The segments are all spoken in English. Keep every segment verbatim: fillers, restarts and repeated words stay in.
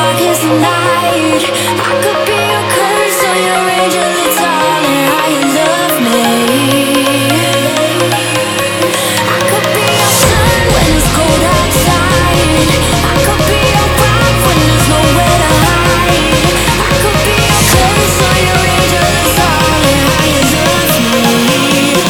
darkest night. I could be your curse or your angel, it's all in how you love me. I could be your sun when it's cold outside. I could be your rock when there's nowhere to hide. I could be your curse or your angel, it's all in how you love me.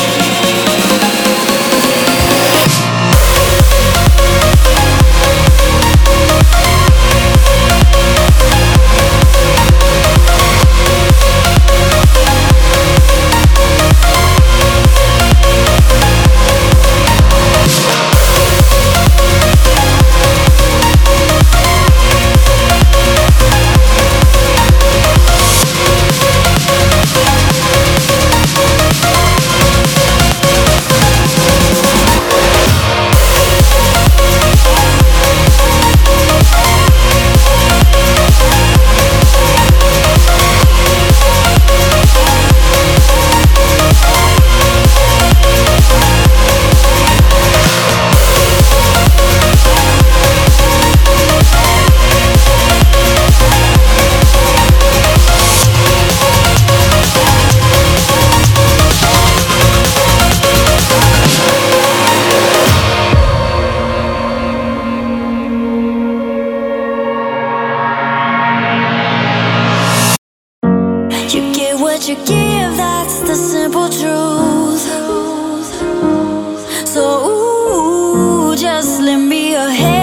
You get what you give, that's the simple truth. So ooh, just lend me your hand.